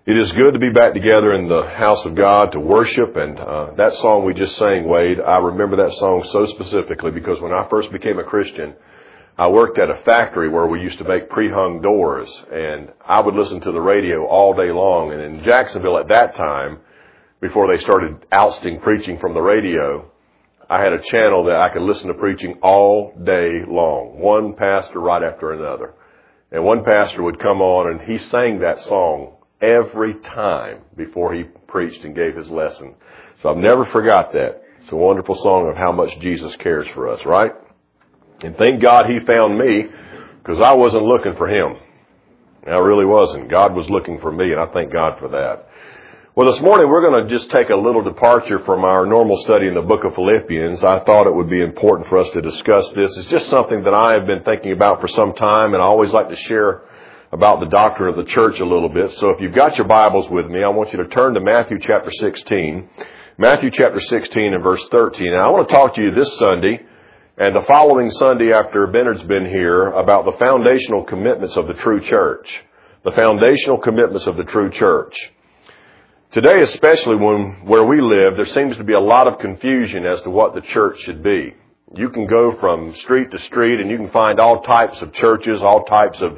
It is good to be back together in the house of God to worship, and that song we just sang, Wade, I remember that song so specifically because when I first became a Christian, I worked at a factory where we used to make pre-hung doors, and I would listen to the radio all day long. And in Jacksonville at that time, before they started ousting preaching from the radio, I had a channel that I could listen to preaching all day long, one pastor right after another. And one pastor would come on and he sang that song every time before he preached and gave his lesson. So I've never forgot that. It's a wonderful song of how much Jesus cares for us, right? And thank God he found me because I wasn't looking for him. I really wasn't. God was looking for me, and I thank God for that. Well, this morning we're going to just take a little departure from our normal study in the book of Philippians. I thought it would be important for us to discuss this. It's just something that I have been thinking about for some time, and I always like to share about the doctrine of the church a little bit. So if you've got your Bibles with me, I want you to turn to Matthew chapter 16. Matthew chapter 16 and verse 13. And I want to talk to you this Sunday and the following Sunday after Bernard's been here about the foundational commitments of the true church. The foundational commitments of the true church. Today, especially where we live, there seems to be a lot of confusion as to what the church should be. You can go from street to street and you can find all types of churches, all types of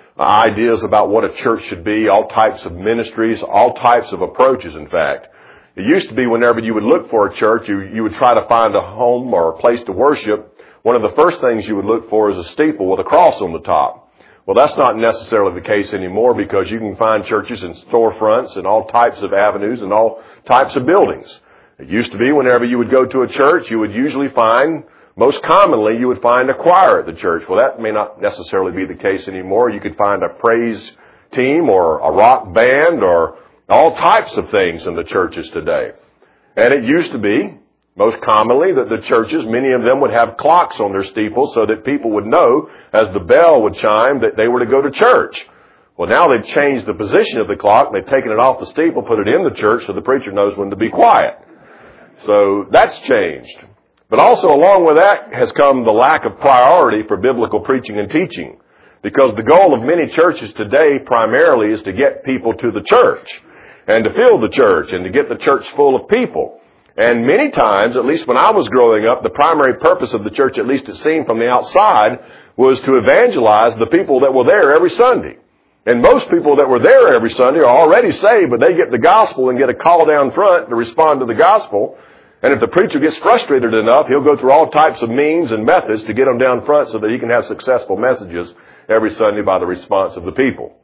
ideas about what a church should be, all types of ministries, all types of approaches, in fact. It used to be whenever you would look for a church, you would try to find a home or a place to worship. One of the first things you would look for is a steeple with a cross on the top. Well, that's not necessarily the case anymore because you can find churches in storefronts and all types of avenues and all types of buildings. It used to be whenever you would go to a church, you would usually find, most commonly, you would find a choir at the church. Well, that may not necessarily be the case anymore. You could find a praise team or a rock band or all types of things in the churches today. And it used to be, most commonly, that the churches, many of them would have clocks on their steeples so that people would know as the bell would chime that they were to go to church. Well, now they've changed the position of the clock. They've taken it off the steeple, put it in the church so the preacher knows when to be quiet. So that's changed. But also along with that has come the lack of priority for biblical preaching and teaching. Because the goal of many churches today primarily is to get people to the church and to fill the church and to get the church full of people. And many times, at least when I was growing up, the primary purpose of the church, at least it seemed from the outside, was to evangelize the people that were there every Sunday. And most people that were there every Sunday are already saved, but they get the gospel and get a call down front to respond to the gospel. And if the preacher gets frustrated enough, he'll go through all types of means and methods to get them down front so that he can have successful messages every Sunday by the response of the people.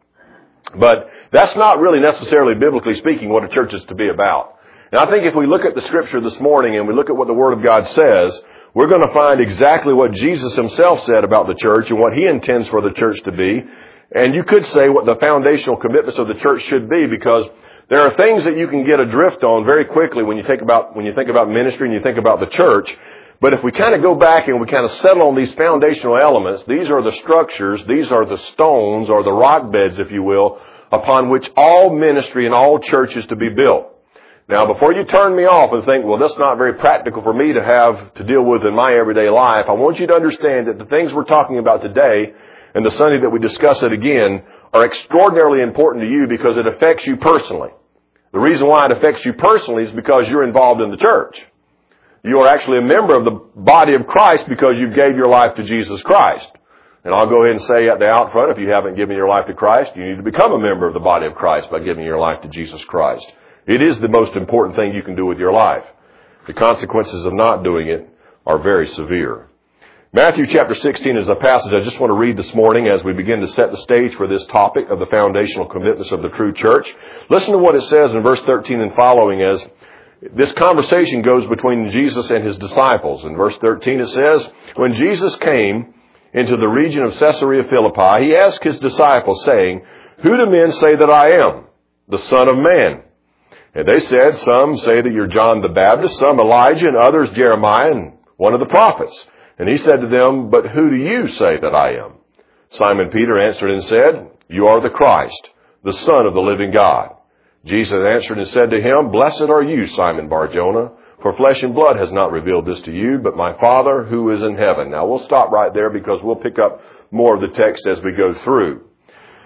But that's not really necessarily, biblically speaking, what a church is to be about. And I think if we look at the Scripture this morning and we look at what the Word of God says, we're going to find exactly what Jesus himself said about the church and what he intends for the church to be. And you could say what the foundational commitments of the church should be, because there are things that you can get adrift on very quickly when you think about ministry and you think about the church. But if we kind of go back and we kind of settle on these foundational elements, these are the structures, these are the stones or the rock beds, if you will, upon which all ministry and all church is to be built. Now, before you turn me off and think, well, that's not very practical for me to have to deal with in my everyday life, I want you to understand that the things we're talking about today and the Sunday that we discuss it again are extraordinarily important to you because it affects you personally. The reason why it affects you personally is because you're involved in the church. You are actually a member of the body of Christ because you gave your life to Jesus Christ. And I'll go ahead and say at the out front, if you haven't given your life to Christ, you need to become a member of the body of Christ by giving your life to Jesus Christ. It is the most important thing you can do with your life. The consequences of not doing it are very severe. Matthew chapter 16 is a passage I just want to read this morning as we begin to set the stage for this topic of the foundational commitments of the true church. Listen to what it says in verse 13 and following as this conversation goes between Jesus and his disciples. In verse 13 it says, when Jesus came into the region of Caesarea Philippi, he asked his disciples, saying, who do men say that I am, the Son of Man? And they said, some say that you're John the Baptist, some Elijah, and others Jeremiah, and one of the prophets. And he said to them, but who do you say that I am? Simon Peter answered and said, you are the Christ, the Son of the living God. Jesus answered and said to him, blessed are you, Simon Bar-Jonah, for flesh and blood has not revealed this to you, but my Father who is in heaven. Now we'll stop right there because we'll pick up more of the text as we go through.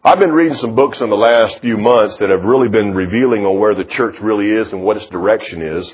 I've been reading some books in the last few months that have really been revealing on where the church really is and what its direction is.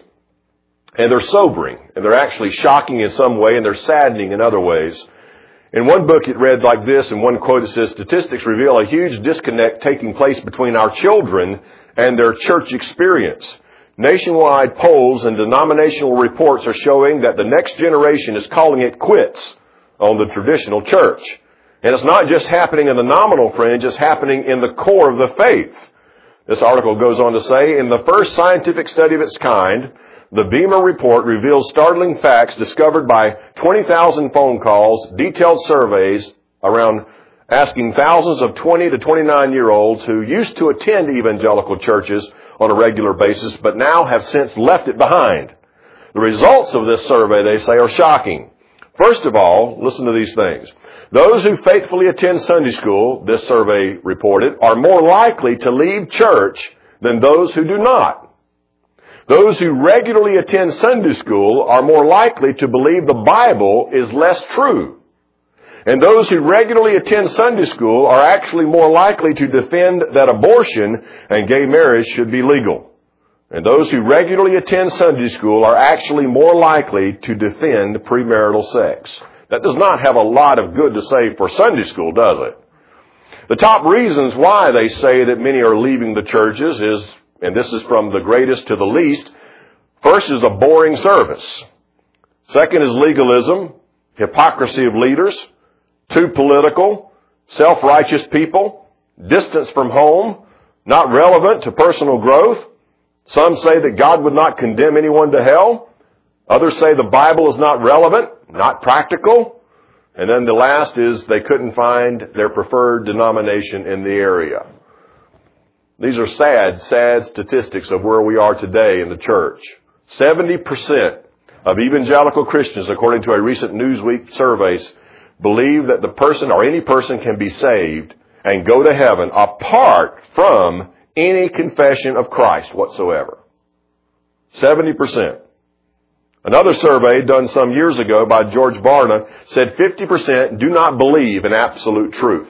And they're sobering, and they're actually shocking in some way, and they're saddening in other ways. In one book it read like this, in one quote it says, statistics reveal a huge disconnect taking place between our children and their church experience. Nationwide polls and denominational reports are showing that the next generation is calling it quits on the traditional church. And it's not just happening in the nominal fringe, it's happening in the core of the faith. This article goes on to say, in the first scientific study of its kind, the Beamer report reveals startling facts discovered by 20,000 phone calls, detailed surveys around asking thousands of 20 to 29-year-olds who used to attend evangelical churches on a regular basis, but now have since left it behind. The results of this survey, they say, are shocking. First of all, listen to these things. Those who faithfully attend Sunday school, this survey reported, are more likely to leave church than those who do not. Those who regularly attend Sunday school are more likely to believe the Bible is less true. And those who regularly attend Sunday school are actually more likely to defend that abortion and gay marriage should be legal. And those who regularly attend Sunday school are actually more likely to defend premarital sex. That does not have a lot of good to say for Sunday school, does it? The top reasons why they say that many are leaving the churches is, and this is from the greatest to the least, first is a boring service. Second is legalism, hypocrisy of leaders, too political, self-righteous people, distance from home, not relevant to personal growth. Some say that God would not condemn anyone to hell. Others say the Bible is not relevant, not practical. And then the last is they couldn't find their preferred denomination in the area. These are sad statistics of where we are today in the church. 70% of evangelical Christians, according to a recent Newsweek survey, believe that the person or any person can be saved and go to heaven apart from any confession of Christ whatsoever. 70%. Another survey done some years ago by George Barna said 50% do not believe in absolute truth.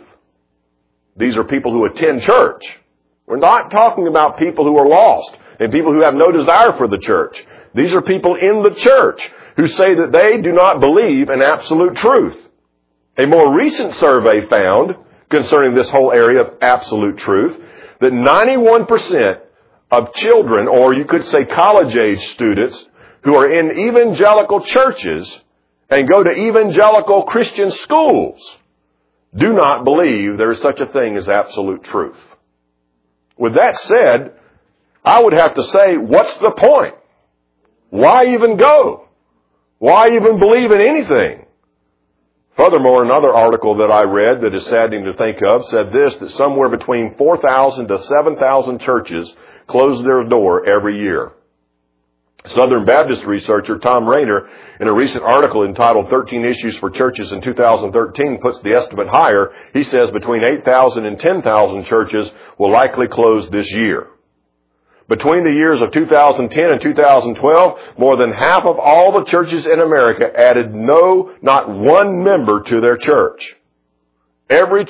These are people who attend church. We're not talking about people who are lost and people who have no desire for the church. These are people in the church who say that they do not believe in absolute truth. A more recent survey found, concerning this whole area of absolute truth, that 91% of children, or you could say college-age students, who are in evangelical churches and go to evangelical Christian schools, do not believe there is such a thing as absolute truth. With that said, I would have to say, what's the point? Why even go? Why even believe in anything? Furthermore, another article that I read that is saddening to think of said this, that somewhere between 4,000 to 7,000 churches close their door every year. Southern Baptist researcher Tom Rainer, in a recent article entitled 13 Issues for Churches in 2013, puts the estimate higher. He says between 8,000 and 10,000 churches will likely close this year. Between the years of 2010 and 2012, more than half of all the churches in America added not one member to their church. Every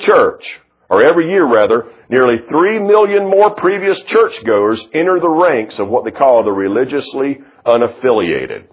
year, nearly 3 million more previous churchgoers enter the ranks of what they call the religiously unaffiliated.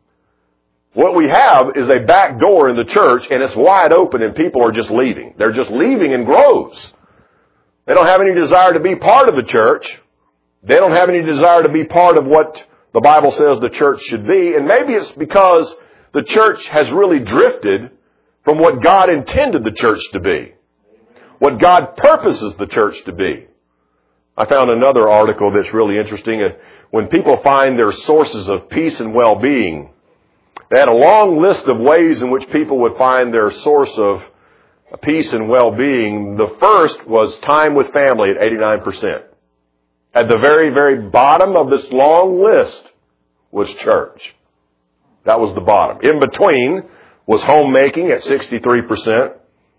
What we have is a back door in the church, and it's wide open, and people are just leaving. They're just leaving in groves. They don't have any desire to be part of the church. They don't have any desire to be part of what the Bible says the church should be. And maybe it's because the church has really drifted from what God intended the church to be, what God purposes the church to be. I found another article that's really interesting. When people find their sources of peace and well-being, they had a long list of ways in which people would find their source of peace and well-being. The first was time with family at 89%. At the very, very bottom of this long list was church. That was the bottom. In between was homemaking at 63%.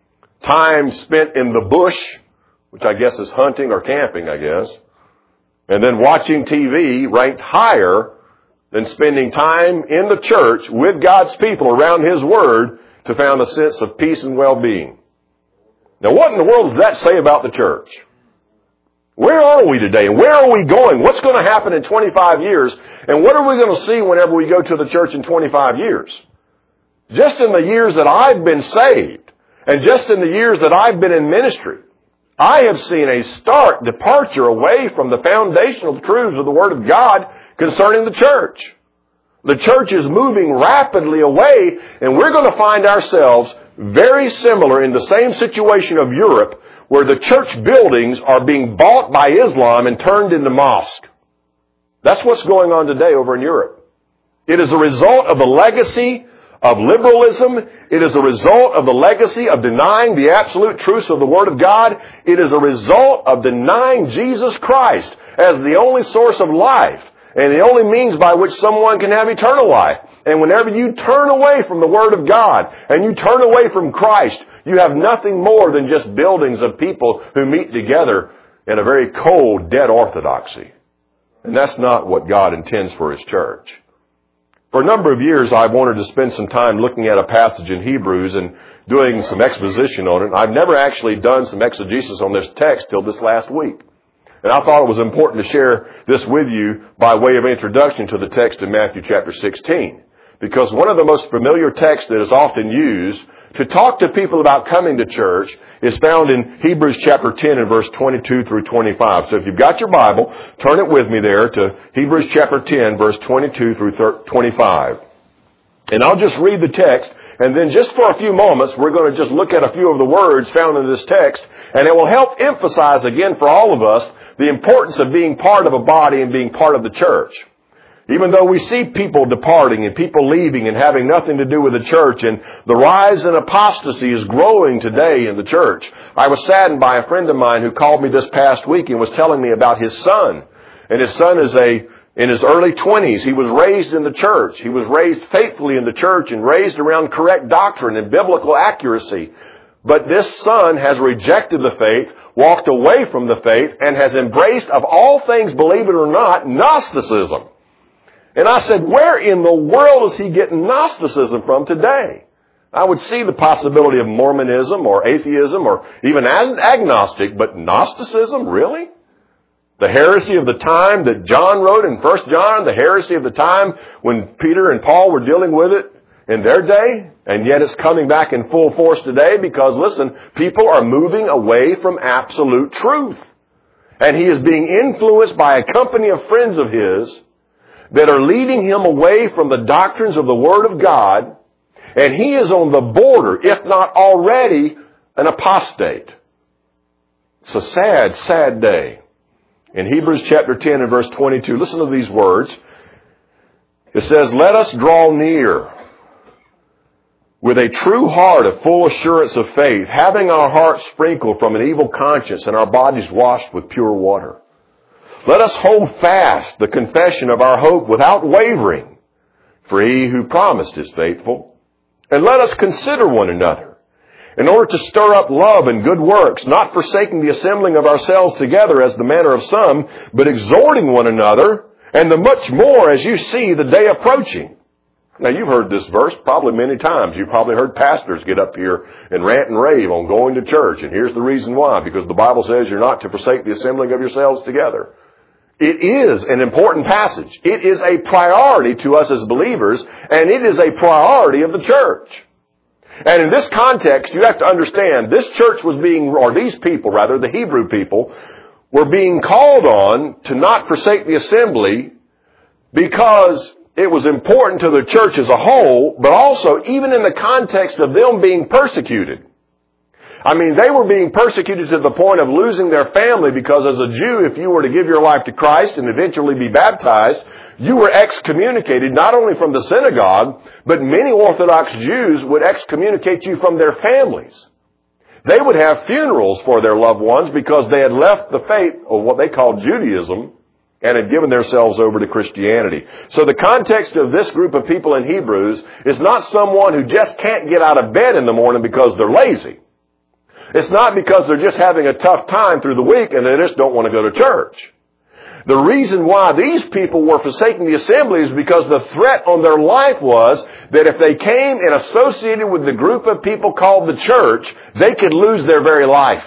Time spent in the bush, which I guess is hunting or camping, I guess. And then watching TV ranked higher than spending time in the church with God's people around His Word to find a sense of peace and well-being. Now what in the world does that say about the church? Where are we today? And where are we going? What's going to happen in 25 years? And what are we going to see whenever we go to the church in 25 years? Just in the years that I've been saved, and just in the years that I've been in ministry, I have seen a stark departure away from the foundational truths of the Word of God concerning the church. The church is moving rapidly away, and we're going to find ourselves very similar in the same situation of Europe, where the church buildings are being bought by Islam and turned into mosque. That's what's going on today over in Europe. It is a result of the legacy of liberalism. It is a result of the legacy of denying the absolute truths of the Word of God. It is a result of denying Jesus Christ as the only source of life and the only means by which someone can have eternal life. And whenever you turn away from the Word of God and you turn away from Christ, you have nothing more than just buildings of people who meet together in a very cold, dead orthodoxy. And that's not what God intends for His church. For a number of years, I've wanted to spend some time looking at a passage in Hebrews and doing some exposition on it. I've never actually done some exegesis on this text till this last week. And I thought it was important to share this with you by way of introduction to the text in Matthew chapter 16. Because one of the most familiar texts that is often used to talk to people about coming to church is found in Hebrews chapter 10 and verse 22 through 25. So if you've got your Bible, turn it with me there to Hebrews chapter 10, verse 22 through 25. And I'll just read the text, and then just for a few moments, we're going to just look at a few of the words found in this text, and it will help emphasize again for all of us the importance of being part of a body and being part of the church. Even though we see people departing and people leaving and having nothing to do with the church, and the rise in apostasy is growing today in the church. I was saddened by a friend of mine who called me this past week and was telling me about his son. And his son is in his early 20s. He was raised in the church. He was raised faithfully in the church and raised around correct doctrine and biblical accuracy. But this son has rejected the faith, walked away from the faith, and has embraced, of all things, believe it or not, Gnosticism. And I said, where in the world is he getting Gnosticism from today? I would see the possibility of Mormonism or atheism or even agnostic, but Gnosticism, really? The heresy of the time that John wrote in 1 John, the heresy of the time when Peter and Paul were dealing with it in their day, and yet it's coming back in full force today because, listen, people are moving away from absolute truth. And he is being influenced by a company of friends of his that are leading him away from the doctrines of the Word of God, and he is on the border, if not already, an apostate. It's a sad, sad day. In Hebrews chapter 10 and verse 22, listen to these words. It says, "Let us draw near with a true heart of full assurance of faith, having our hearts sprinkled from an evil conscience and our bodies washed with pure water. Let us hold fast the confession of our hope without wavering, for he who promised is faithful. And let us consider one another, in order to stir up love and good works, not forsaking the assembling of ourselves together as the manner of some, but exhorting one another, and the much more as you see the day approaching." Now, you've heard this verse probably many times. You've probably heard pastors get up here and rant and rave on going to church. And here's the reason why. Because the Bible says you're not to forsake the assembling of yourselves together. It is an important passage. It is a priority to us as believers, and it is a priority of the church. And in this context, you have to understand, this church was being, or these people rather, the Hebrew people, were being called on to not forsake the assembly because it was important to the church as a whole, but also even in the context of them being persecuted. I mean, they were being persecuted to the point of losing their family because as a Jew, if you were to give your life to Christ and eventually be baptized, you were excommunicated not only from the synagogue, but many Orthodox Jews would excommunicate you from their families. They would have funerals for their loved ones because they had left the faith of what they called Judaism and had given themselves over to Christianity. So the context of this group of people in Hebrews is not someone who just can't get out of bed in the morning because they're lazy. It's not because they're just having a tough time through the week and they just don't want to go to church. The reason why these people were forsaking the assembly is because the threat on their life was that if they came and associated with the group of people called the church, they could lose their very life.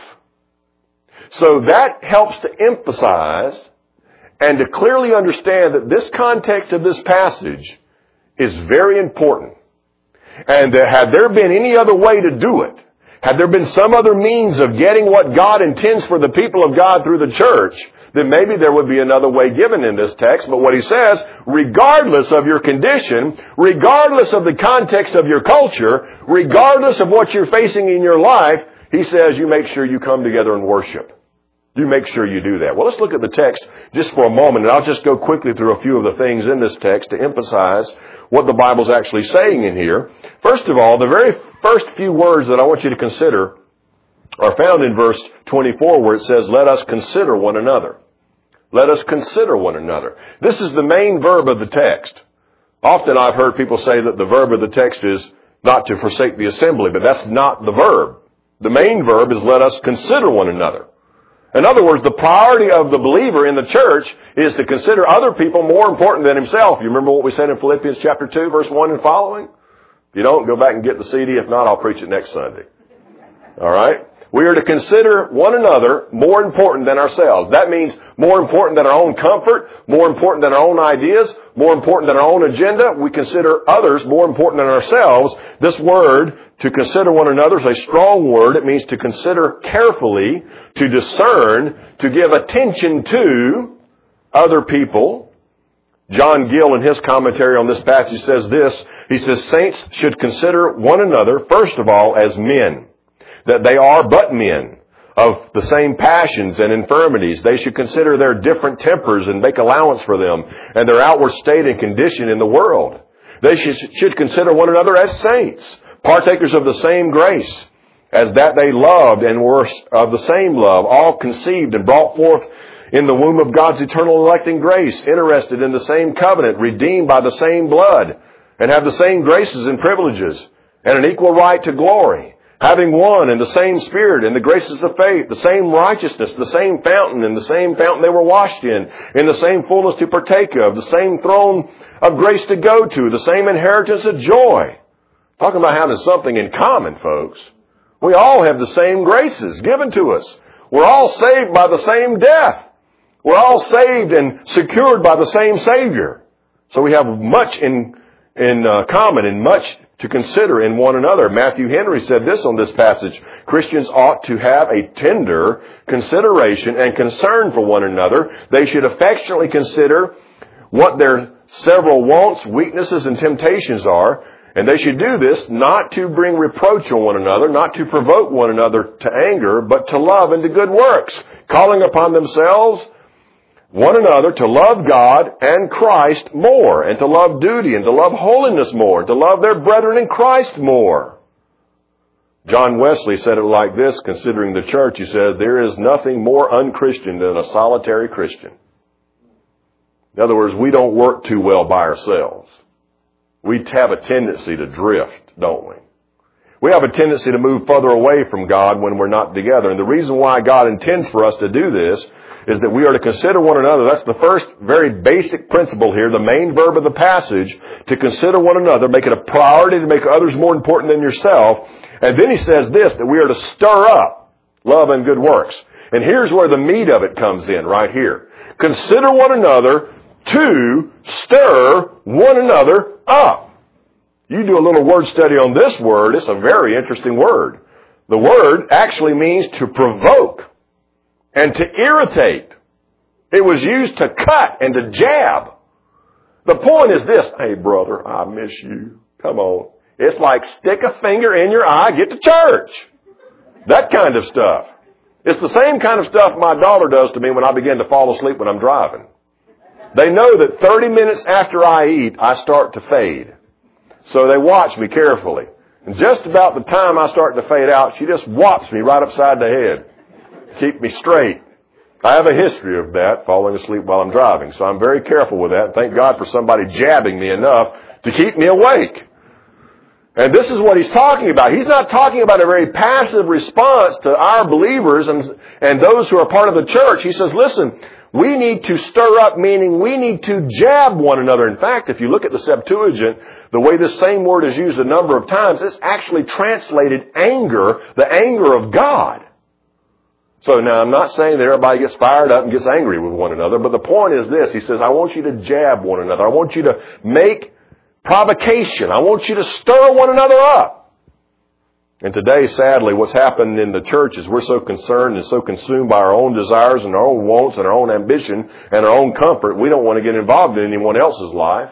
So that helps to emphasize and to clearly understand that this context of this passage is very important. And had there been any other way to do it, had there been some other means of getting what God intends for the people of God through the church, then maybe there would be another way given in this text. But what he says, regardless of your condition, regardless of the context of your culture, regardless of what you're facing in your life, he says you make sure you come together and worship. You make sure you do that. Well, let's look at the text just for a moment, and I'll just go quickly through a few of the things in this text to emphasize what the Bible's actually saying in here. First of all, the very first few words that I want you to consider are found in verse 24, where it says, let us consider one another. Let us consider one another. This is the main verb of the text. Often I've heard people say that the verb of the text is not to forsake the assembly, but that's not the verb. The main verb is let us consider one another. In other words, the priority of the believer in the church is to consider other people more important than himself. You remember what we said in Philippians chapter 2, verse 1 and following? If you don't, go back and get the CD. If not, I'll preach it next Sunday. All right? We are to consider one another more important than ourselves. That means more important than our own comfort, more important than our own ideas, more important than our own agenda. We consider others more important than ourselves. This word, to consider one another, is a strong word. It means to consider carefully, to discern, to give attention to other people. John Gill, in his commentary on this passage, says this. He says, saints should consider one another, first of all, as men. That they are but men of the same passions and infirmities. They should consider their different tempers and make allowance for them and their outward state and condition in the world. They should consider one another as saints, partakers of the same grace, as that they loved and were of the same love, all conceived and brought forth in the womb of God's eternal electing grace, interested in the same covenant, redeemed by the same blood, and have the same graces and privileges, and an equal right to glory. Having one in the same Spirit, in the graces of faith, the same righteousness, the same fountain, in the same fountain they were washed in the same fullness to partake of, the same throne of grace to go to, the same inheritance of joy. Talking about having something in common, folks. We all have the same graces given to us. We're all saved by the same death. We're all saved and secured by the same Savior. So we have much in common and much to consider in one another. Matthew Henry said this on this passage. Christians ought to have a tender consideration and concern for one another. They should affectionately consider what their several wants, weaknesses, and temptations are. And they should do this not to bring reproach on one another, not to provoke one another to anger, but to love and to good works, calling upon themselves one another to love God and Christ more, and to love duty, and to love holiness more, to love their brethren in Christ more. John Wesley said it like this, considering the church. He said, there is nothing more unchristian than a solitary Christian. In other words, we don't work too well by ourselves. We have a tendency to drift, don't we? We have a tendency to move further away from God when we're not together. And the reason why God intends for us to do this is that we are to consider one another. That's the first very basic principle here, the main verb of the passage, to consider one another, make it a priority to make others more important than yourself. And then he says this, that we are to stir up love and good works. And here's where the meat of it comes in, right here. Consider one another to stir one another up. You do a little word study on this word, it's a very interesting word. The word actually means to provoke and to irritate. It was used to cut and to jab. The point is this, hey brother, I miss you. Come on. It's like stick a finger in your eye, get to church. That kind of stuff. It's the same kind of stuff my daughter does to me when I begin to fall asleep when I'm driving. They know that 30 minutes after I eat, I start to fade. So they watch me carefully. And just about the time I start to fade out, she just whops me right upside the head. Keep me straight. I have a history of that, falling asleep while I'm driving. So I'm very careful with that. Thank God for somebody jabbing me enough to keep me awake. And this is what he's talking about. He's not talking about a very passive response to our believers and those who are part of the church. He says, listen, We need to stir up, meaning we need to jab one another. In fact, if you look at the Septuagint, the way this same word is used a number of times, it's actually translated anger, the anger of God. So now I'm not saying that everybody gets fired up and gets angry with one another, but the point is this. He says, I want you to jab one another. I want you to make provocation. I want you to stir one another up. And today, sadly, what's happened in the church is we're so concerned and so consumed by our own desires and our own wants and our own ambition and our own comfort, we don't want to get involved in anyone else's life.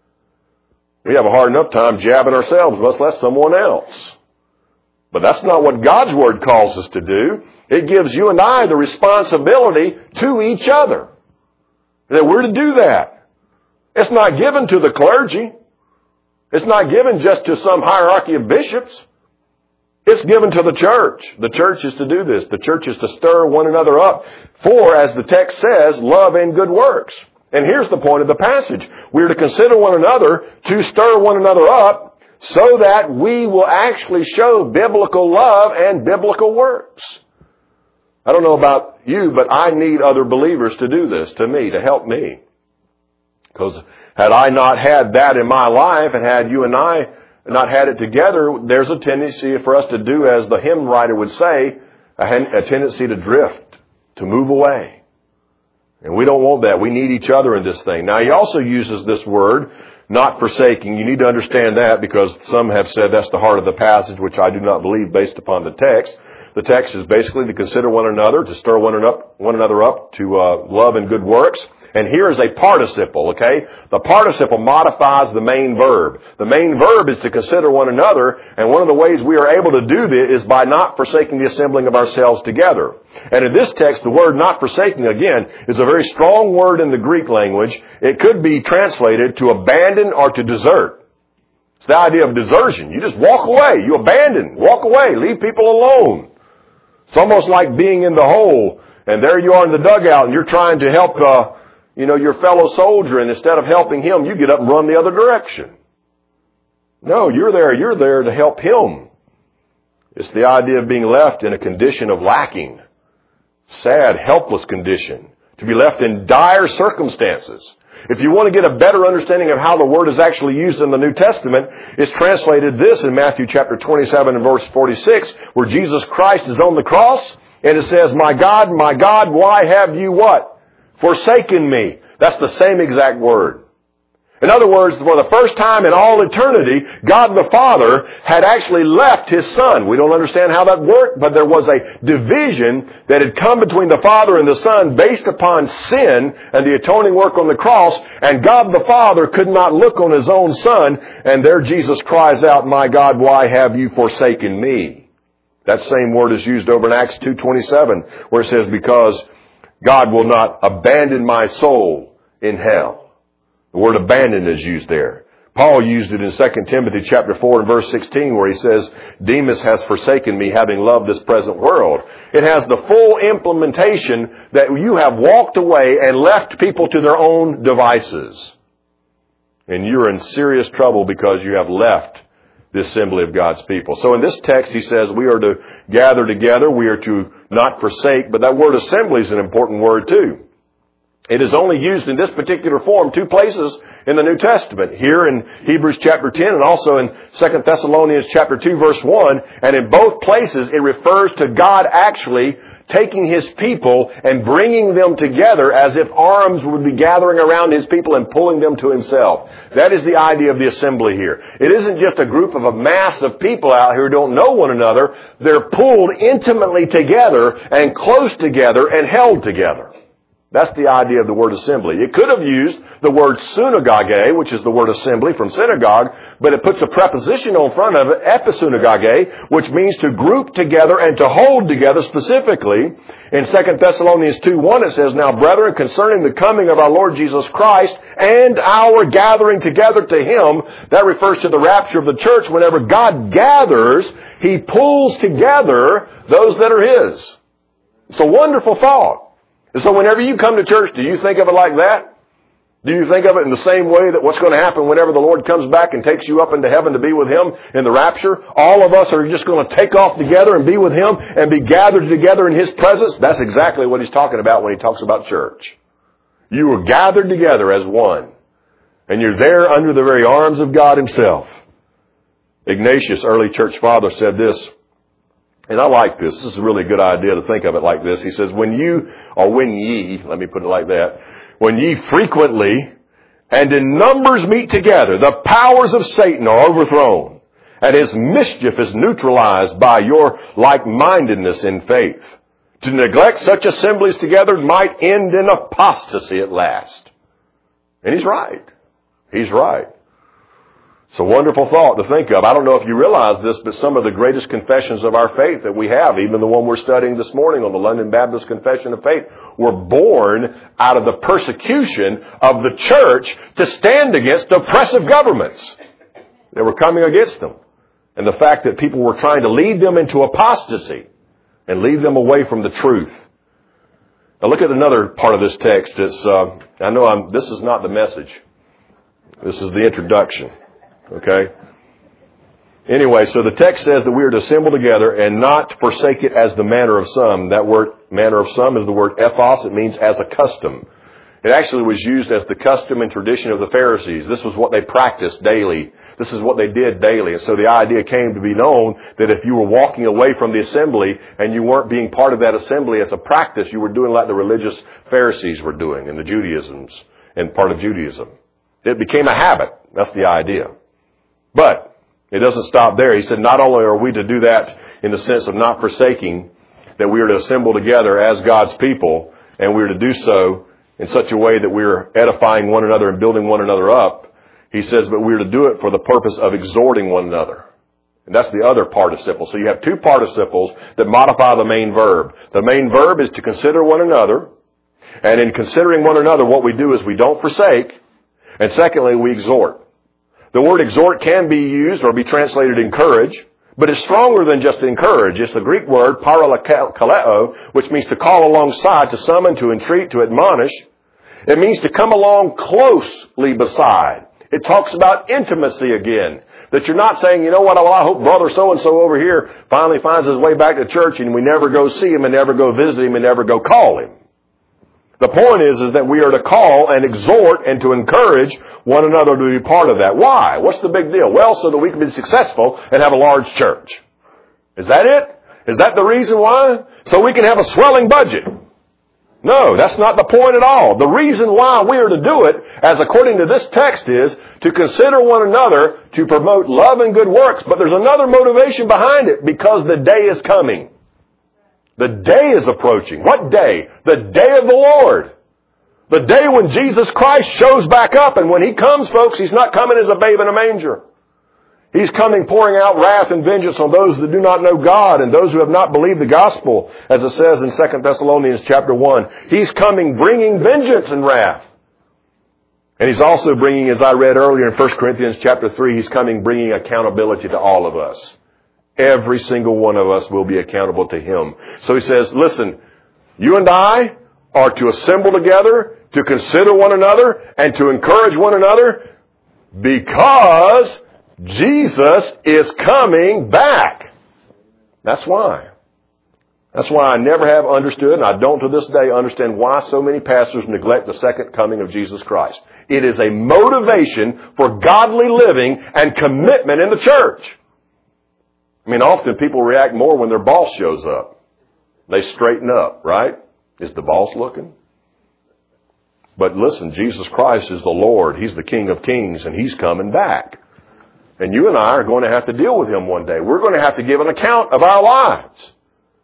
We have a hard enough time jabbing ourselves, much less someone else. But that's not what God's Word calls us to do. It gives you and I the responsibility to each other. That we're to do that. It's not given to the clergy. It's not given just to some hierarchy of bishops. It's given to the church. The church is to do this. The church is to stir one another up for, as the text says, love and good works. And here's the point of the passage. We're to consider one another, to stir one another up, so that we will actually show biblical love and biblical works. I don't know about you, but I need other believers to do this to me, to help me. Because had I not had that in my life, and had you and I not had it together, there's a tendency for us to do, as the hymn writer would say, a tendency to drift, to move away. And we don't want that. We need each other in this thing. Now, he also uses this word, not forsaking. You need to understand that, because some have said that's the heart of the passage, which I do not believe based upon the text. The text is basically to consider one another, to stir one another up to love and good works. And here is a participle, okay? The participle modifies the main verb. The main verb is to consider one another, and one of the ways we are able to do this is by not forsaking the assembling of ourselves together. And in this text, the word not forsaking, again, is a very strong word in the Greek language. It could be translated to abandon or to desert. It's the idea of desertion. You just walk away. You abandon. Walk away. Leave people alone. It's almost like being in the hole, and there you are in the dugout, and you're trying to help your fellow soldier, and instead of helping him, you get up and run the other direction. No, you're there to help him. It's the idea of being left in a condition of lacking, sad, helpless condition, to be left in dire circumstances. If you want to get a better understanding of how the word is actually used in the New Testament, it's translated this in Matthew chapter 27 and verse 46, where Jesus Christ is on the cross, and it says, my God, why have you what? Forsaken me. That's the same exact word. In other words, for the first time in all eternity, God the Father had actually left His Son. We don't understand how that worked, but there was a division that had come between the Father and the Son based upon sin and the atoning work on the cross, and God the Father could not look on His own Son, and there Jesus cries out, my God, why have you forsaken me? That same word is used over in Acts 2:27, where it says, because God will not abandon my soul in hell. The word abandon is used there. Paul used it in 2 Timothy chapter 4 and verse 16, where he says, Demas has forsaken me, having loved this present world. It has the full implementation that you have walked away and left people to their own devices. And you're in serious trouble because you have left the assembly of God's people. So in this text, he says we are to gather together, we are to not forsake, but that word assembly is an important word too. It is only used in this particular form 2 places in the New Testament. Here in Hebrews chapter 10 and also in 2 Thessalonians chapter 2 verse 1. And in both places it refers to God actually taking His people and bringing them together as if arms would be gathering around His people and pulling them to Himself. That is the idea of the assembly here. It isn't just a group of a mass of people out here who don't know one another. They're pulled intimately together and close together and held together. That's the idea of the word assembly. It could have used the word synagoge, which is the word assembly from synagogue, but it puts a preposition on front of it, episynagoge, which means to group together and to hold together specifically. In 2 Thessalonians 2:1 it says, now brethren, concerning the coming of our Lord Jesus Christ and our gathering together to Him, that refers to the rapture of the church. Whenever God gathers, He pulls together those that are His. It's a wonderful thought. And so whenever you come to church, do you think of it like that? Do you think of it in the same way that what's going to happen whenever the Lord comes back and takes you up into heaven to be with Him in the rapture? All of us are just going to take off together and be with Him and be gathered together in His presence? That's exactly what He's talking about when He talks about church. You were gathered together as one. And you're there under the very arms of God Himself. Ignatius, early church father, said this, and I like this. This is a really good idea to think of it like this. He says, when ye, let me put it like that, when ye frequently and in numbers meet together, the powers of Satan are overthrown, and his mischief is neutralized by your like-mindedness in faith. To neglect such assemblies together might end in apostasy at last. And he's right. He's right. It's a wonderful thought to think of. I don't know if you realize this, but some of the greatest confessions of our faith that we have, even the one we're studying this morning on the London Baptist Confession of Faith, were born out of the persecution of the church to stand against oppressive governments that were coming against them. And the fact that people were trying to lead them into apostasy and lead them away from the truth. Now look at another part of this text. This is not the message. This is the introduction. Okay? Anyway, so the text says that we are to assemble together and not forsake it as the manner of some. That word, manner of some, is the word ethos. It means as a custom. It actually was used as the custom and tradition of the Pharisees. This was what they practiced daily. This is what they did daily. And so the idea came to be known that if you were walking away from the assembly and you weren't being part of that assembly as a practice, you were doing like the religious Pharisees were doing in the Judaisms and part of Judaism. It became a habit. That's the idea. But it doesn't stop there. He said not only are we to do that in the sense of not forsaking, that we are to assemble together as God's people, and we are to do so in such a way that we are edifying one another and building one another up. He says, but we are to do it for the purpose of exhorting one another. And that's the other participle. So you have two participles that modify the main verb. The main verb is to consider one another. And in considering one another, what we do is we don't forsake. And secondly, we exhort. The word exhort can be used or be translated encourage, but it's stronger than just encourage. It's the Greek word parakaleo, which means to call alongside, to summon, to entreat, to admonish. It means to come along closely beside. It talks about intimacy again. That you're not saying, you know what, well, I hope brother so-and-so over here finally finds his way back to church and we never go see him and never go visit him and never go call him. The point is that we are to call and exhort and to encourage one another to be part of that. Why? What's the big deal? Well, so that we can be successful and have a large church. Is that it? Is that the reason why? So we can have a swelling budget. No, that's not the point at all. The reason why we are to do it, as according to this text, is to consider one another, to promote love and good works. But there's another motivation behind it, because the day is coming. The day is approaching. What day? The day of the Lord. The day when Jesus Christ shows back up. And when He comes, folks, He's not coming as a babe in a manger. He's coming pouring out wrath and vengeance on those that do not know God and those who have not believed the gospel, as it says in 2 Thessalonians chapter 1. He's coming bringing vengeance and wrath. And He's also bringing, as I read earlier in 1 Corinthians chapter 3, He's coming bringing accountability to all of us. Every single one of us will be accountable to Him. So He says, listen, you and I are to assemble together, to consider one another, and to encourage one another, because Jesus is coming back. That's why. That's why I never have understood, and I don't to this day understand why so many pastors neglect the second coming of Jesus Christ. It is a motivation for godly living and commitment in the church. I mean, often people react more when their boss shows up. They straighten up, right? Is the boss looking? But listen, Jesus Christ is the Lord. He's the King of Kings, and He's coming back. And you and I are going to have to deal with Him one day. We're going to have to give an account of our lives.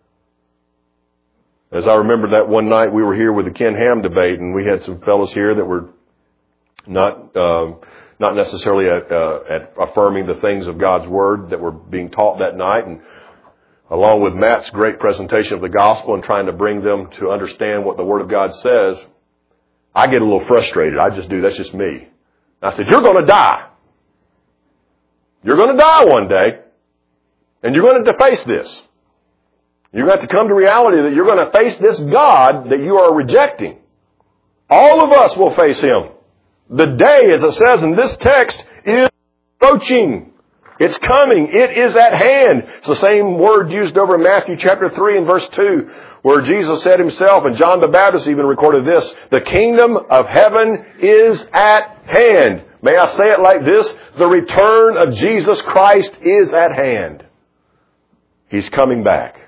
As I remember that one night we were here with the Ken Ham debate, and we had some fellows here that were not necessarily at affirming the things of God's Word that were being taught that night. And along with Matt's great presentation of the gospel and trying to bring them to understand what the Word of God says, I get a little frustrated. I just do. That's just me. And I said, you're going to die. You're going to die one day. And you're going to have to face this. You're going to have to come to reality that you're going to face this God that you are rejecting. All of us will face Him. The day, as it says in this text, is approaching. It's coming. It is at hand. It's the same word used over in Matthew chapter 3 and verse 2, where Jesus said himself, and John the Baptist even recorded this, the kingdom of heaven is at hand. May I say it like this? The return of Jesus Christ is at hand. He's coming back.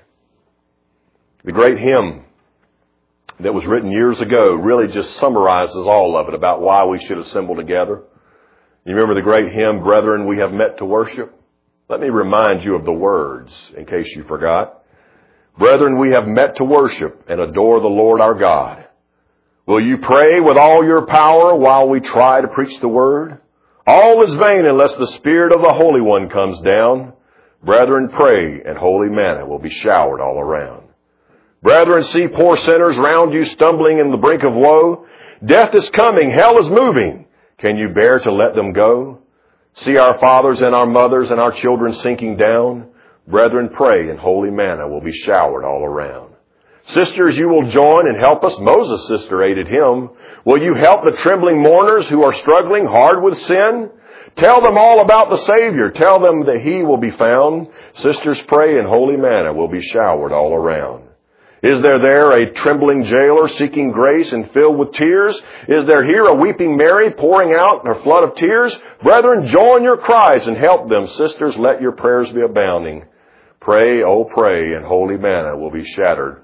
The great hymn that was written years ago really just summarizes all of it about why we should assemble together. You remember the great hymn, Brethren, we have met to worship? Let me remind you of the words in case you forgot. Brethren, we have met to worship and adore the Lord our God. Will you pray with all your power while we try to preach the word? All is vain unless the Spirit of the Holy One comes down. Brethren, pray, and holy manna will be showered all around. Brethren, see poor sinners round you stumbling in the brink of woe. Death is coming, hell is moving. Can you bear to let them go? See our fathers and our mothers and our children sinking down. Brethren, pray, and holy manna will be showered all around. Sisters, you will join and help us. Moses' sister aided him. Will you help the trembling mourners who are struggling hard with sin? Tell them all about the Savior. Tell them that He will be found. Sisters, pray, and holy manna will be showered all around. Is there a trembling jailer seeking grace and filled with tears? Is there here a weeping Mary pouring out her flood of tears? Brethren, join your cries and help them. Sisters, let your prayers be abounding. Pray, oh pray, and holy manna will be scattered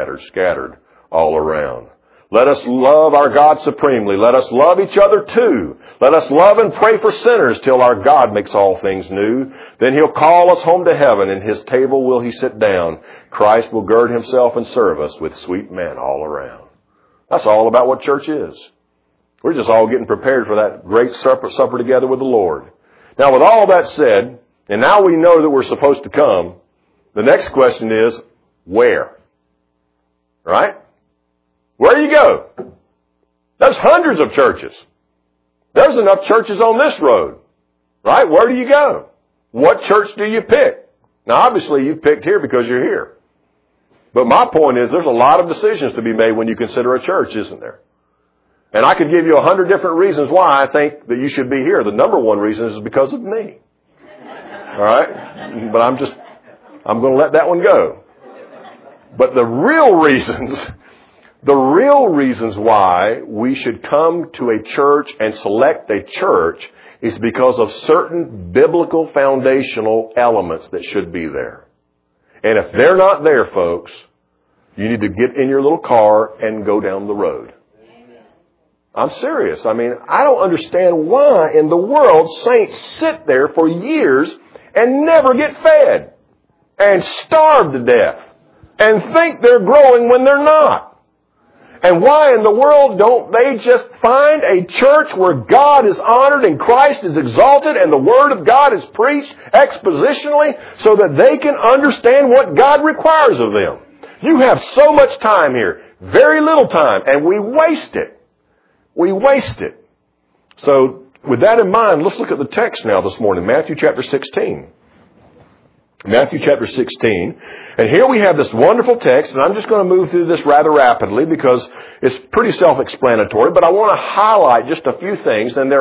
all around. Let us love our God supremely. Let us love each other too. Let us love and pray for sinners till our God makes all things new. Then He'll call us home to heaven, and His table will He sit down. Christ will gird Himself and serve us with sweet manna all around. That's all about what church is. We're just all getting prepared for that great supper together with the Lord. Now, with all that said, and now we know that we're supposed to come, the next question is, where? Right? Where do you go? There's hundreds of churches. There's enough churches on this road. Right? Where do you go? What church do you pick? Now, obviously, you picked here because you're here. But my point is there's a lot of decisions to be made when you consider a church, isn't there? And I could give you 100 different reasons why I think that you should be here. The number one reason is because of me. All right? But I'm going to let that one go. But the real reasons why we should come to a church and select a church is because of certain biblical foundational elements that should be there. And if they're not there, folks, you need to get in your little car and go down the road. I'm serious. I mean, I don't understand why in the world saints sit there for years and never get fed and starve to death and think they're growing when they're not. And why in the world don't they just find a church where God is honored and Christ is exalted and the Word of God is preached expositionally so that they can understand what God requires of them? You have so much time here, very little time, and we waste it. We waste it. So with that in mind, let's look at the text now this morning, Matthew chapter 16. Matthew chapter 16. And here we have this wonderful text, and I'm just going to move through this rather rapidly because it's pretty self-explanatory, but I want to highlight just a few things. And there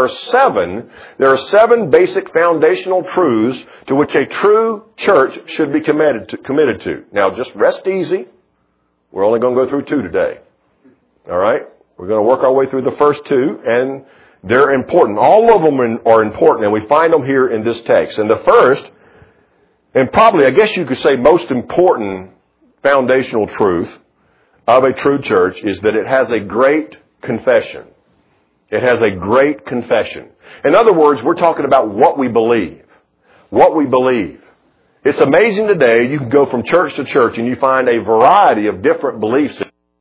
are seven basic foundational truths to which a true church should be committed to. Now, just rest easy. We're only going to go through two today. All right? We're going to work our way through the first two, and they're important. All of them are important, and we find them here in this text. And the first, and probably, I guess you could say most important foundational truth of a true church is that it has a great confession. It has a great confession. In other words, we're talking about what we believe. What we believe. It's amazing today, you can go from church to church and you find a variety of different beliefs.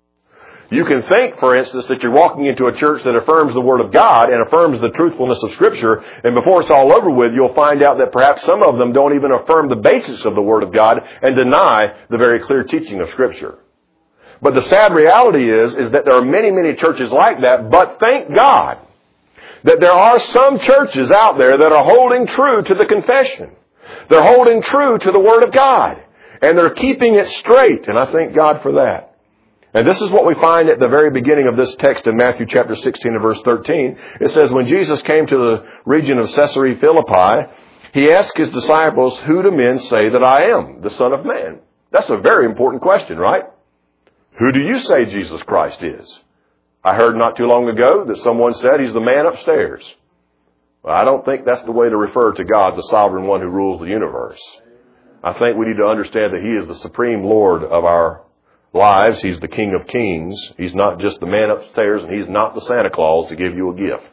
You can think, for instance, that you're walking into a church that affirms the Word of God and affirms the truthfulness of Scripture, and before it's all over with, you'll find out that perhaps some of them don't even affirm the basics of the Word of God and deny the very clear teaching of Scripture. But the sad reality is that there are many, many churches like that, but thank God that there are some churches out there that are holding true to the confession. They're holding true to the Word of God, and they're keeping it straight, and I thank God for that. And this is what we find at the very beginning of this text in Matthew chapter 16 and verse 13. It says, when Jesus came to the region of Caesarea Philippi, He asked His disciples, who do men say that I am, the Son of Man? That's a very important question, right? Who do you say Jesus Christ is? I heard not too long ago that someone said he's the man upstairs. Well, I don't think that's the way to refer to God, the sovereign one who rules the universe. I think we need to understand that he is the supreme Lord of our lives. He's the King of Kings. He's not just the man upstairs, and he's not the Santa Claus to give you a gift.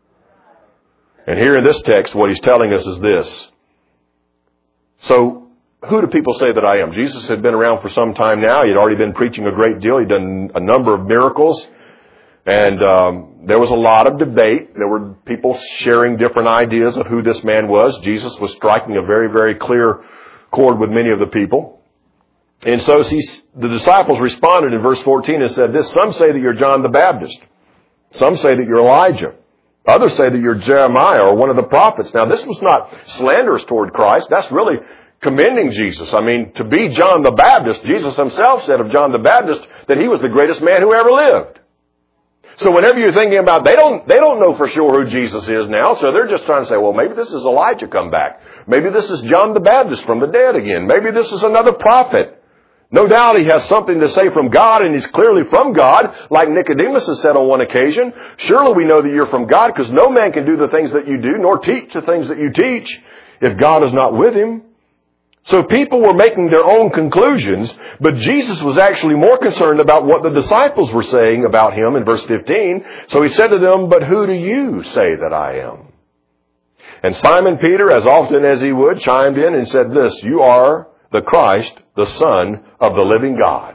And here in this text, what he's telling us is this. So, who do people say that I am? Jesus had been around for some time now. He had already been preaching a great deal. He'd done a number of miracles. And there was a lot of debate. There were people sharing different ideas of who this man was. Jesus was striking a very, very clear chord with many of the people. And so the disciples responded in verse 14 and said this, some say that you're John the Baptist. Some say that you're Elijah. Others say that you're Jeremiah or one of the prophets. Now, this was not slanderous toward Christ. That's really commending Jesus. I mean, to be John the Baptist, Jesus himself said of John the Baptist that he was the greatest man who ever lived. So whenever you're thinking about, they don't know for sure who Jesus is now, so they're just trying to say, well, maybe this is Elijah come back. Maybe this is John the Baptist from the dead again. Maybe this is another prophet. No doubt he has something to say from God, and he's clearly from God, like Nicodemus has said on one occasion. Surely we know that you're from God, because no man can do the things that you do, nor teach the things that you teach, if God is not with him. So people were making their own conclusions, but Jesus was actually more concerned about what the disciples were saying about him in verse 15. So he said to them, but who do you say that I am? And Simon Peter, as often as he would, chimed in and said this, you are the Christ, the Son of the living God.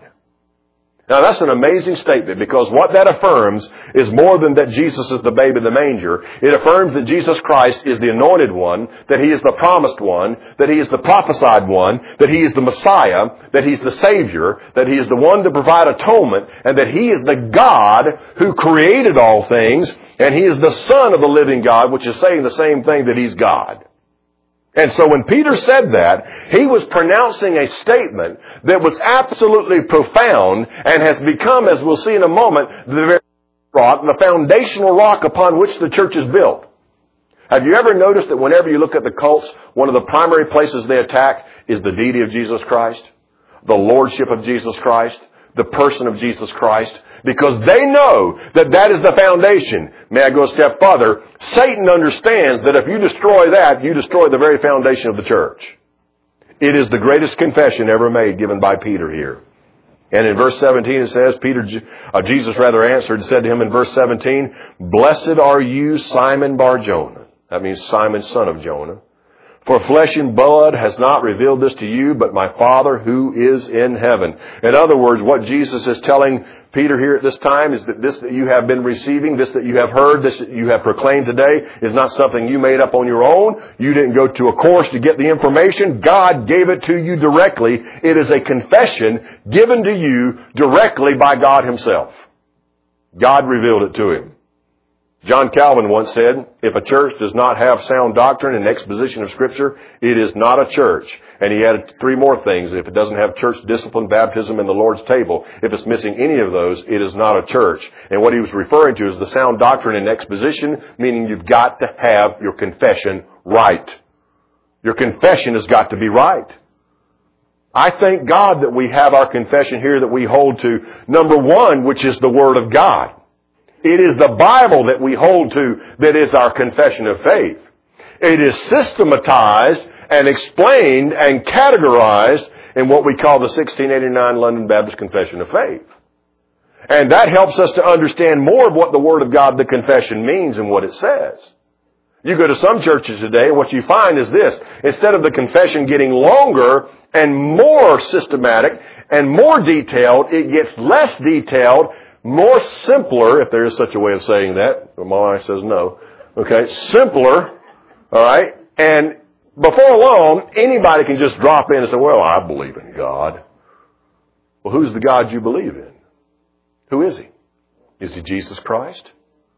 Now that's an amazing statement, because what that affirms is more than that Jesus is the babe in the manger. It affirms that Jesus Christ is the anointed one, that he is the promised one, that he is the prophesied one, that he is the Messiah, that he's the Savior, that he is the one to provide atonement, and that he is the God who created all things, and he is the Son of the living God, which is saying the same thing, that he's God. And so when Peter said that, he was pronouncing a statement that was absolutely profound and has become, as we'll see in a moment, the very rock, the foundational rock upon which the church is built. Have you ever noticed that whenever you look at the cults, one of the primary places they attack is the deity of Jesus Christ, the lordship of Jesus Christ, the person of Jesus Christ? Because they know that that is the foundation. May I go a step further? Satan understands that if you destroy that, you destroy the very foundation of the church. It is the greatest confession ever made, given by Peter here. And in verse 17 it says, Jesus answered and said to him in verse 17, blessed are you, Simon Bar-Jonah. That means Simon, son of Jonah. For flesh and blood has not revealed this to you, but my Father who is in heaven. In other words, what Jesus is telling Peter here at this time is that this that you have been receiving, this that you have heard, this that you have proclaimed today is not something you made up on your own. You didn't go to a course to get the information. God gave it to you directly. It is a confession given to you directly by God himself. God revealed it to him. John Calvin once said, if a church does not have sound doctrine and exposition of Scripture, it is not a church. And he added three more things. If it doesn't have church discipline, baptism, and the Lord's table, if it's missing any of those, it is not a church. And what he was referring to is the sound doctrine and exposition, meaning you've got to have your confession right. Your confession has got to be right. I thank God that we have our confession here that we hold to, number one, which is the Word of God. It is the Bible that we hold to that is our confession of faith. It is systematized and explained and categorized in what we call the 1689 London Baptist Confession of Faith. And that helps us to understand more of what the Word of God, the confession, means and what it says. You go to some churches today, and what you find is this. Instead of the confession getting longer and more systematic and more detailed, it gets less detailed, more simpler, if there is such a way of saying that. My wife says no. Okay, simpler, all right? And before long, anybody can just drop in and say, well, I believe in God. Well, who's the God you believe in? Who is he? Is he Jesus Christ?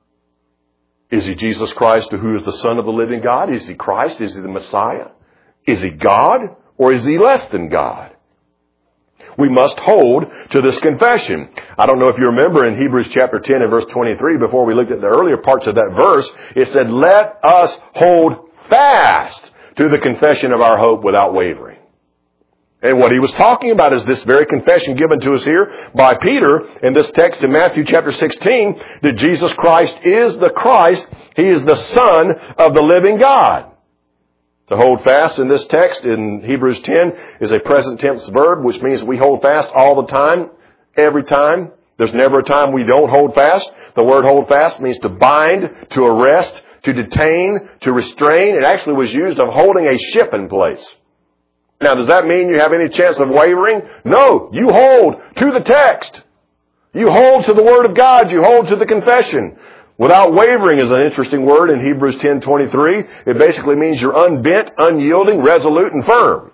Is he Jesus Christ who is the Son of the living God? Is he Christ? Is he the Messiah? Is he God? Or is he less than God? We must hold to this confession. I don't know if you remember in Hebrews chapter 10 and verse 23, before we looked at the earlier parts of that verse, it said, let us hold fast to the confession of our hope without wavering. And what he was talking about is this very confession given to us here by Peter in this text in Matthew chapter 16, that Jesus Christ is the Christ. He is the Son of the living God. To hold fast in this text in Hebrews 10 is a present tense verb, which means we hold fast all the time, every time. There's never a time we don't hold fast. The word hold fast means to bind, to arrest, to detain, to restrain. It actually was used of holding a ship in place. Now, does that mean you have any chance of wavering? No. You hold to the text. You hold to the Word of God. You hold to the confession. Without wavering is an interesting word in Hebrews 10:23. It basically means you're unbent, unyielding, resolute, and firm.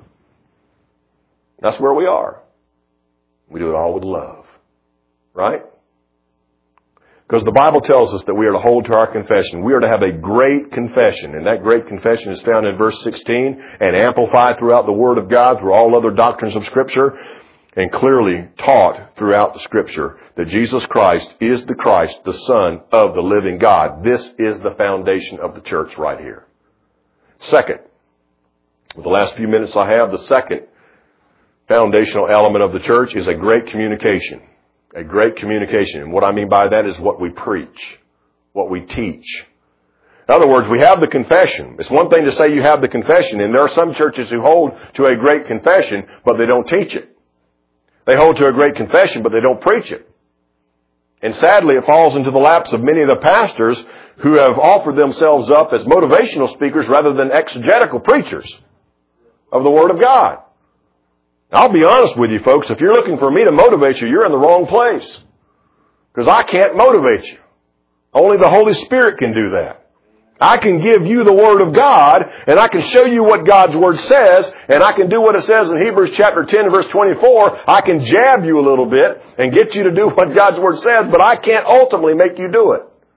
That's where we are. We do it all with love. Right? Because the Bible tells us that we are to hold to our confession. We are to have a great confession. And that great confession is found in verse 16 and amplified throughout the Word of God, through all other doctrines of Scripture, and clearly taught throughout the Scripture that Jesus Christ is the Christ, the Son of the living God. This is the foundation of the church right here. Second, with the last few minutes I have, the second foundational element of the church is a great communication. A great communication. And what I mean by that is what we preach, what we teach. In other words, we have the confession. It's one thing to say you have the confession, and there are some churches who hold to a great confession, but they don't teach it. They hold to a great confession, but they don't preach it. And sadly, it falls into the laps of many of the pastors who have offered themselves up as motivational speakers rather than exegetical preachers of the Word of God. I'll be honest with you, folks. If you're looking for me to motivate you, you're in the wrong place. Because I can't motivate you. Only the Holy Spirit can do that. I can give you the Word of God, and I can show you what God's Word says, and I can do what it says in Hebrews chapter 10, verse 24. I can jab you a little bit and get you to do what God's Word says, but I can't ultimately make you do it.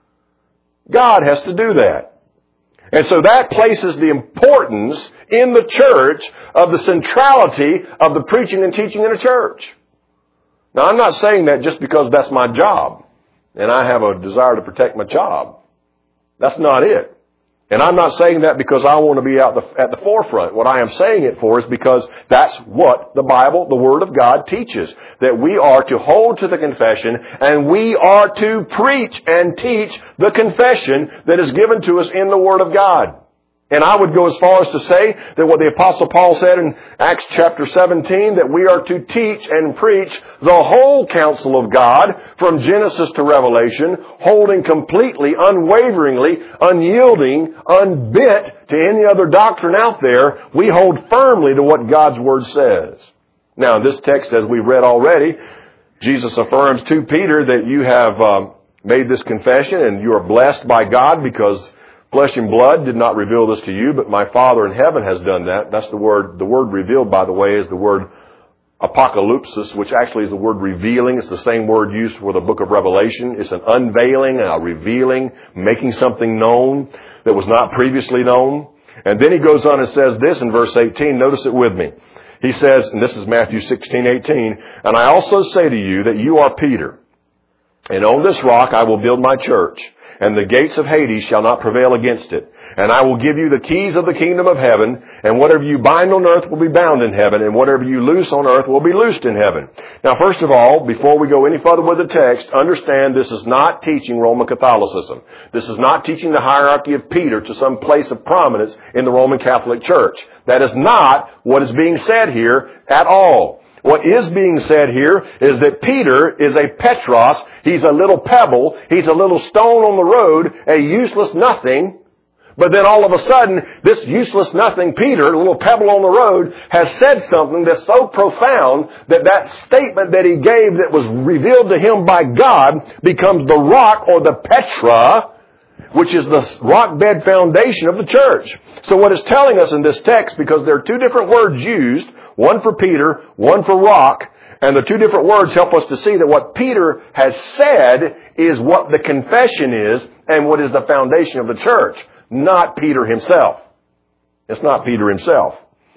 God has to do that. And so that places the importance in the church of the centrality of the preaching and teaching in a church. Now, I'm not saying that just because that's my job and I have a desire to protect my job. That's not it. And I'm not saying that because I want to be at the forefront. What I am saying it for is because that's what the Bible, the Word of God, teaches. That we are to hold to the confession and we are to preach and teach the confession that is given to us in the Word of God. And I would go as far as to say that what the Apostle Paul said in Acts chapter 17, that we are to teach and preach the whole counsel of God from Genesis to Revelation, holding completely, unwaveringly, unyielding, unbent to any other doctrine out there. We hold firmly to what God's Word says. Now, in this text, as we've read already, Jesus affirms to Peter that you have made this confession and you are blessed by God because flesh and blood did not reveal this to you, but my Father in heaven has done that. That's the word. The word revealed, by the way, is the word apocalypsis, which actually is the word revealing. It's the same word used for the book of Revelation. It's an unveiling, a revealing, making something known that was not previously known. And then he goes on and says this in verse 18. Notice it with me. He says, and this is Matthew 16:18, and I also say to you that you are Peter, and on this rock I will build my church, and the gates of Hades shall not prevail against it. And I will give you the keys of the kingdom of heaven, and whatever you bind on earth will be bound in heaven, and whatever you loose on earth will be loosed in heaven. Now, first of all, before we go any further with the text, understand this is not teaching Roman Catholicism. This is not teaching the hierarchy of Peter to some place of prominence in the Roman Catholic Church. That is not what is being said here at all. What is being said here is that Peter is a Petros. He's a little pebble. He's a little stone on the road, a useless nothing. But then all of a sudden, this useless nothing Peter, a little pebble on the road, has said something that's so profound that that statement that he gave that was revealed to him by God becomes the rock or the Petra, which is the rock bed foundation of the church. So what it's telling us in this text, because there are two different words used, one for Peter, one for rock, and the two different words help us to see that what Peter has said is what the confession is and what is the foundation of the church, not Peter himself. It's not Peter himself.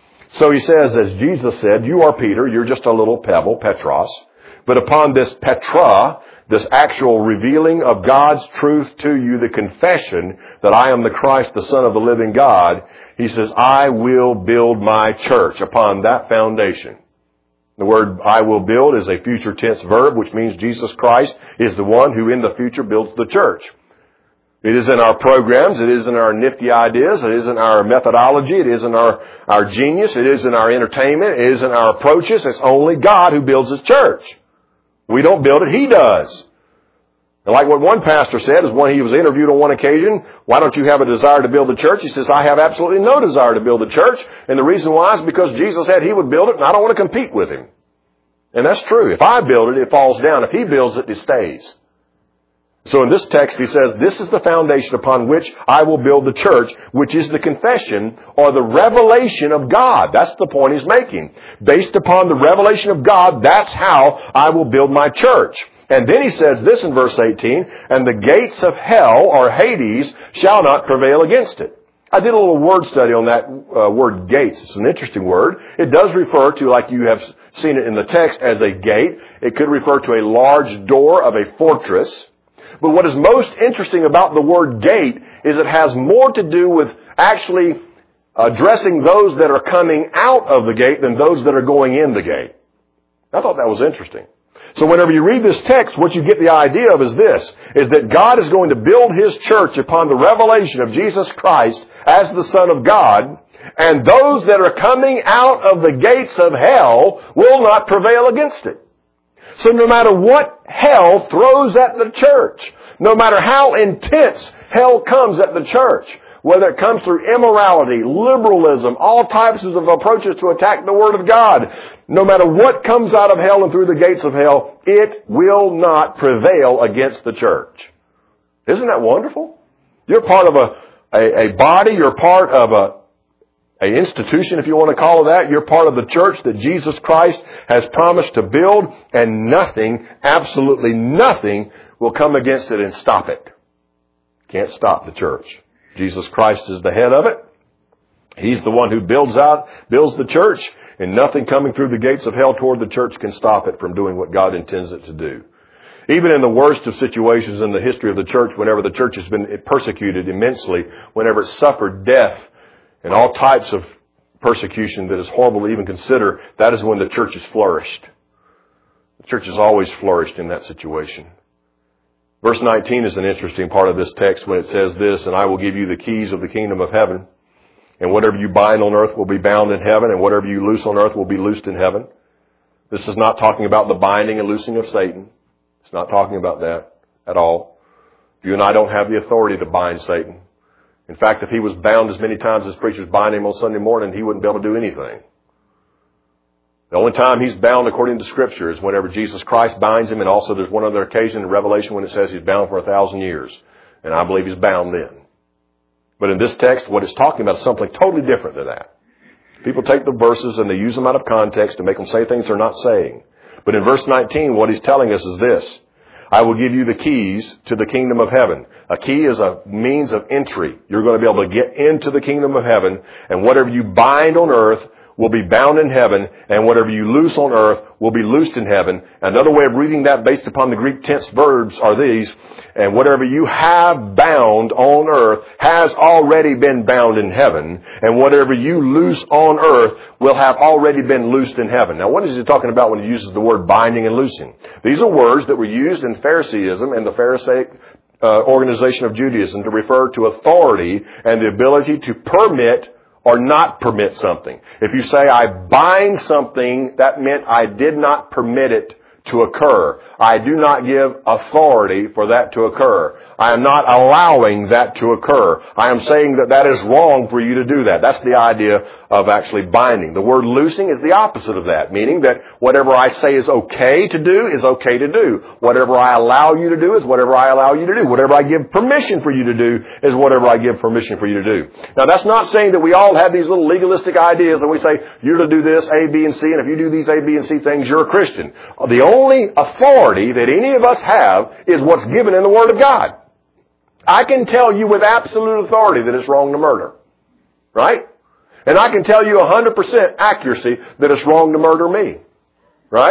So he says, as Jesus said, you are Peter, you're just a little pebble, Petros, but upon this Petra, this actual revealing of God's truth to you, the confession that I am the Christ, the Son of the living God, He says, I will build my church upon that foundation. The word I will build is a future tense verb, which means Jesus Christ is the one who in the future builds the church. It is in our programs, it is in our nifty ideas, it is in our methodology, it is in our genius, it is in our entertainment, it is in our approaches. It's only God who builds His church. We don't build it, He does. And like what one pastor said is when he was interviewed on one occasion, why don't you have a desire to build a church? He says, I have absolutely no desire to build a church. And the reason why is because Jesus said He would build it and I don't want to compete with Him. And that's true. If I build it, it falls down. If He builds it, it stays. So in this text, He says, this is the foundation upon which I will build the church, which is the confession or the revelation of God. That's the point He's making. Based upon the revelation of God, that's how I will build my church. And then He says this in verse 18, and the gates of hell or Hades shall not prevail against it. I did a little word study on that word gates. It's an interesting word. It does refer to, like you have seen it in the text, as a gate. It could refer to a large door of a fortress. But what is most interesting about the word gate is it has more to do with actually addressing those that are coming out of the gate than those that are going in the gate. I thought that was interesting. So whenever you read this text, what you get the idea of is this, is that God is going to build His church upon the revelation of Jesus Christ as the Son of God, and those that are coming out of the gates of hell will not prevail against it. So no matter what hell throws at the church, no matter how intense hell comes at the church, whether it comes through immorality, liberalism, all types of approaches to attack the Word of God, no matter what comes out of hell and through the gates of hell, it will not prevail against the church. Isn't that wonderful? You're part of a body, you're part of an institution, if you want to call it that. You're part of the church that Jesus Christ has promised to build, and nothing, absolutely nothing, will come against it and stop it. Can't stop the church. Jesus Christ is the head of it. He's the one who builds the church, and nothing coming through the gates of hell toward the church can stop it from doing what God intends it to do. Even in the worst of situations in the history of the church, whenever the church has been persecuted immensely, whenever it's suffered death and all types of persecution that is horrible to even consider, that is when the church has flourished. The church has always flourished in that situation. Verse 19 is an interesting part of this text when it says this, and I will give you the keys of the kingdom of heaven, and whatever you bind on earth will be bound in heaven, and whatever you loose on earth will be loosed in heaven. This is not talking about the binding and loosing of Satan. It's not talking about that at all. You and I don't have the authority to bind Satan. In fact, if he was bound as many times as preachers bind him on Sunday morning, he wouldn't be able to do anything. The only time he's bound according to Scripture is whenever Jesus Christ binds him, and also there's one other occasion in Revelation when it says he's bound for 1,000 years. And I believe he's bound then. But in this text, what it's talking about is something totally different than that. People take the verses and they use them out of context to make them say things they're not saying. But in verse 19, what he's telling us is this. I will give you the keys to the kingdom of heaven. A key is a means of entry. You're going to be able to get into the kingdom of heaven, and whatever you bind on earth will be bound in heaven, and whatever you loose on earth will be loosed in heaven. Another way of reading that based upon the Greek tense verbs are these, and whatever you have bound on earth has already been bound in heaven, and whatever you loose on earth will have already been loosed in heaven. Now, what is he talking about when he uses the word binding and loosing? These are words that were used in Pharisaism and the Pharisaic organization of Judaism to refer to authority and the ability to permit or not permit something. If you say, I bind something, that meant I did not permit it to occur. I do not give authority for that to occur. I am not allowing that to occur. I am saying that that is wrong for you to do that. That's the idea of actually binding. The word loosing is the opposite of that, meaning that whatever I say is okay to do is okay to do. Whatever I allow you to do is whatever I allow you to do. Whatever I give permission for you to do is whatever I give permission for you to do. Now, that's not saying that we all have these little legalistic ideas and we say, you're to do this, A, B, and C, and if you do these A, B, and C things, you're a Christian. The only authority that any of us have is what's given in the Word of God. I can tell you with absolute authority that it's wrong to murder. Right? And I can tell you 100% accuracy that it's wrong to murder me. Right?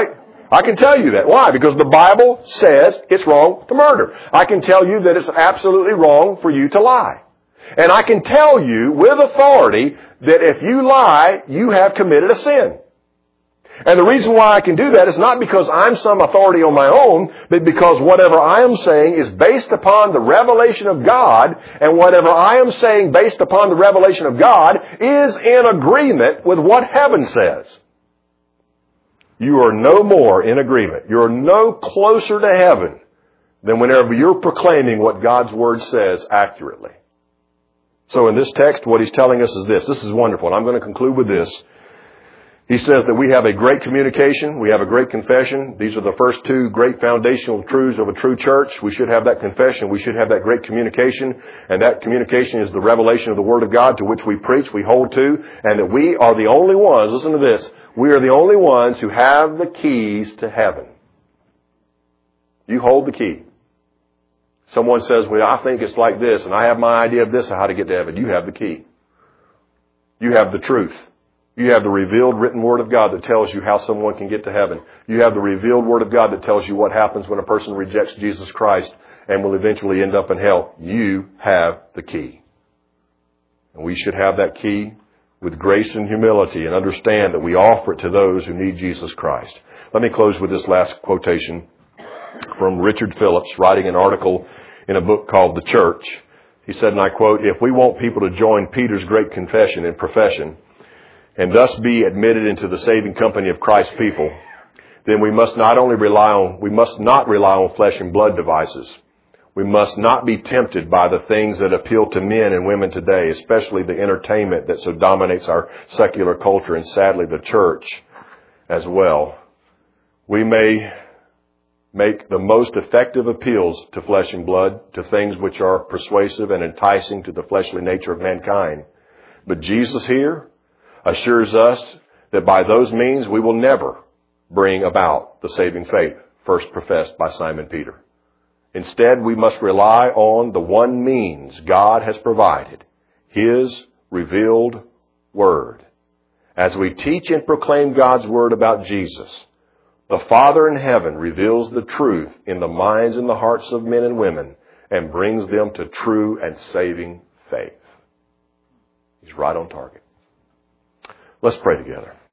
I can tell you that. Why? Because the Bible says it's wrong to murder. I can tell you that it's absolutely wrong for you to lie. And I can tell you with authority that if you lie, you have committed a sin. And the reason why I can do that is not because I'm some authority on my own, but because whatever I am saying is based upon the revelation of God, and whatever I am saying based upon the revelation of God is in agreement with what heaven says. You are no more in agreement. You're no closer to heaven than whenever you're proclaiming what God's Word says accurately. So in this text, what he's telling us is this. This is wonderful, and I'm going to conclude with this. He says that we have a great communication. We have a great confession. These are the first two great foundational truths of a true church. We should have that confession. We should have that great communication. And that communication is the revelation of the Word of God to which we preach, we hold to, and that we are the only ones, listen to this, we are the only ones who have the keys to heaven. You hold the key. Someone says, well, I think it's like this, and I have my idea of this, how to get to heaven. You have the key. You have the truth. You have the revealed written Word of God that tells you how someone can get to heaven. You have the revealed Word of God that tells you what happens when a person rejects Jesus Christ and will eventually end up in hell. You have the key. And we should have that key with grace and humility and understand that we offer it to those who need Jesus Christ. Let me close with this last quotation from Richard Phillips, writing an article in a book called The Church. He said, and I quote, "If we want people to join Peter's great confession and profession, and thus be admitted into the saving company of Christ's people, then we must not rely on flesh and blood devices. We must not be tempted by the things that appeal to men and women today, especially the entertainment that so dominates our secular culture and sadly the church as well. We may make the most effective appeals to flesh and blood, to things which are persuasive and enticing to the fleshly nature of mankind. But Jesus here assures us that by those means we will never bring about the saving faith first professed by Simon Peter. Instead, we must rely on the one means God has provided, His revealed Word. As we teach and proclaim God's Word about Jesus, the Father in heaven reveals the truth in the minds and the hearts of men and women and brings them to true and saving faith. He's right on target. Let's pray together.